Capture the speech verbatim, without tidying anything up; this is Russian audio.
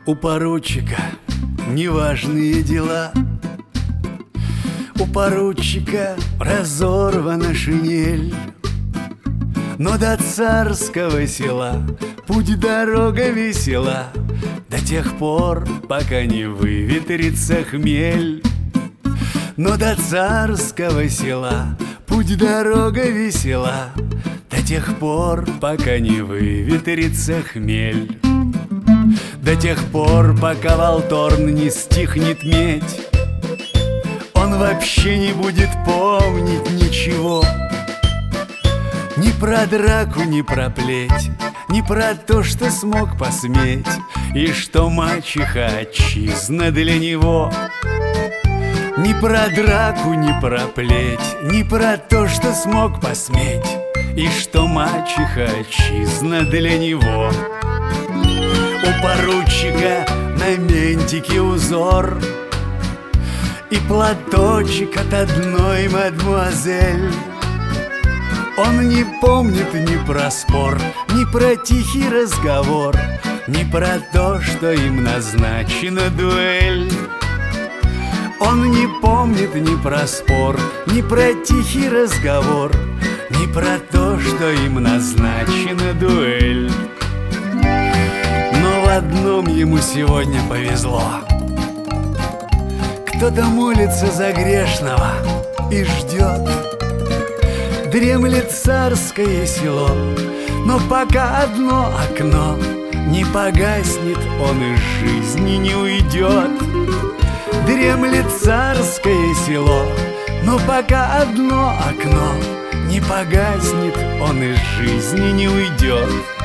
У поручика неважные дела, у поручика разорвана шинель, но до царского села путь дорога весела до тех пор, пока не выветрится хмель. Но до царского села путь дорога весела до тех пор, пока не выветрится хмель. До тех пор, пока Волторн не стихнет медь, он вообще не будет помнить ничего. Ни про драку, ни про плеть, ни про то, что смог посметь, и что мачеха отчизна для него. Ни про драку, ни про плеть, ни про то, что смог посметь, и что мачеха отчизна для него. У поручика на ментике узор и платочек от одной мадмуазель. Он не помнит ни про спор, ни про тихий разговор, ни про то, что им назначена дуэль. Он не помнит ни про спор, ни про тихий разговор, ни про то, что им назначена дуэль. Но в одном ему сегодня повезло: кто-то молится за грешного и ждет. Дремлет царское село, но пока одно окно не погаснет, он из жизни не уйдет. Дремлет царское село, но пока одно окно не погаснет, он из жизни не уйдет.